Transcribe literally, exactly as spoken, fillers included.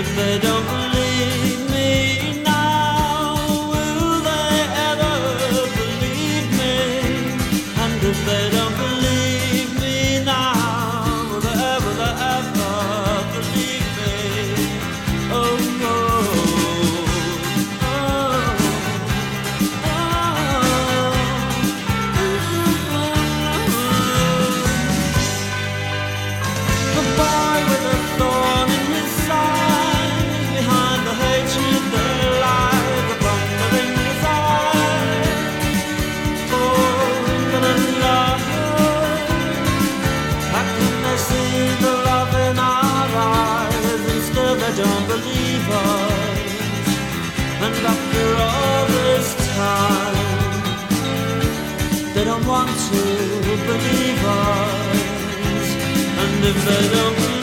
if they don't believe me now, will they ever believe me? And if they don't believe me now, will they ever, will they ever believe me? Oh, oh, oh, oh. The boy with a thorn in his side, behind the hatred there lies a bumbling desire for infinite love. How can they see the love in our eyes? Instead they don't believe us. And after all this time, they don't want to believe us. And if they don't believe